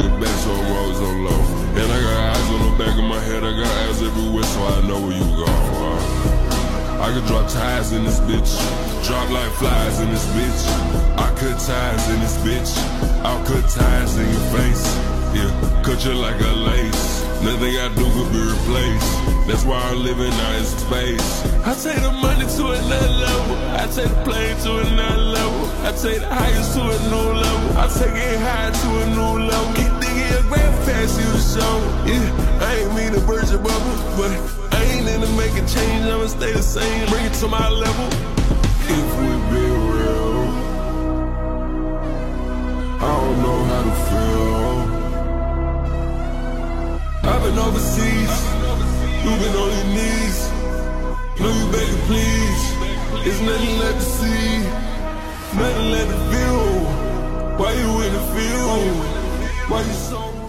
get back, so I'm always on low. And I got eyes on the back of my head, I got eyes everywhere, so I know where you go. I could drop ties in this bitch, drop like flies in this bitch. I cut ties in this bitch, I'll cut ties in your face. Yeah, cut you like a lace. Nothing I do could be replaced. That's why I'm living out in space. I take the money to another level. I take the plane to another level. I take the highest to a new level. I take it high to a new level. Keep thinking your grand fast, you the show. Yeah, I ain't mean to burst your bubble, but I ain't into making change. I'ma stay the same, bring it to my level. If we be real, I don't know how to feel. I've been overseas, you've been on your knees. Know you begging please, it's nothing left to see, nothing left to feel. Why you in the field? Why you so